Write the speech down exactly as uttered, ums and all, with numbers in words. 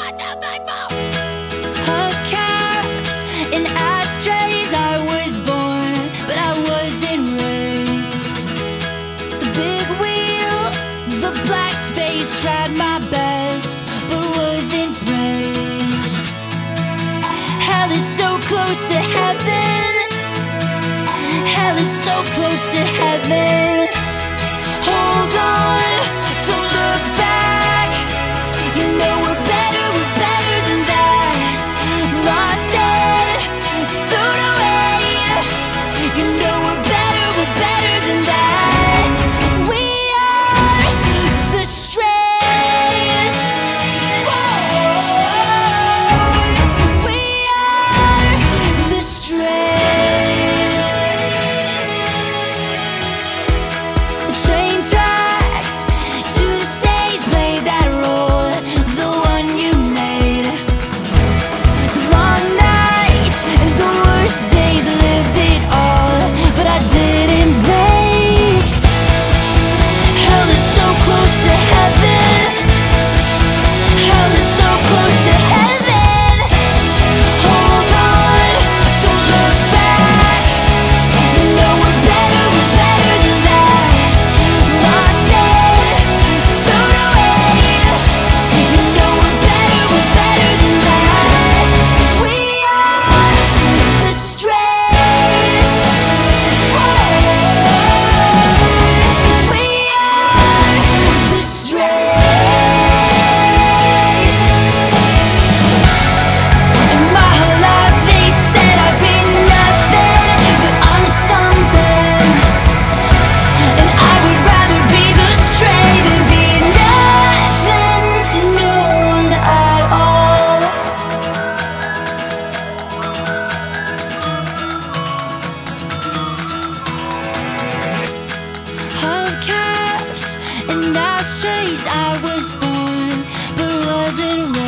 Hubcaps and ashtrays, I was born, but I wasn't raised. The big wheel, the black space, tried my best, but wasn't praised. Hell is so close to heaven. Hell is so close to heaven. Hold on, don't look back. You know we're better, we're better than that. Lost it, thrown away. You know we're better, we're better than that. We are the strays. Whoa. We are the strays. Train tracks to the stage, play that role, the one you made. The long nights and the worst days, lived it all, but I didn't break. Hell is so close to heaven. Hell is so close to heaven. Hold on, don't look back. You know we're better, we're better than that. Lost it, thrown away. You know we're better, we're better than that. We are the strays. Whoa. We are the strays. In my whole life they said I'd be nothing, but I'm something. And I would rather be the stray than be nothing to no one at all. Hubcaps and ashtrays, I was born, but wasn't raised.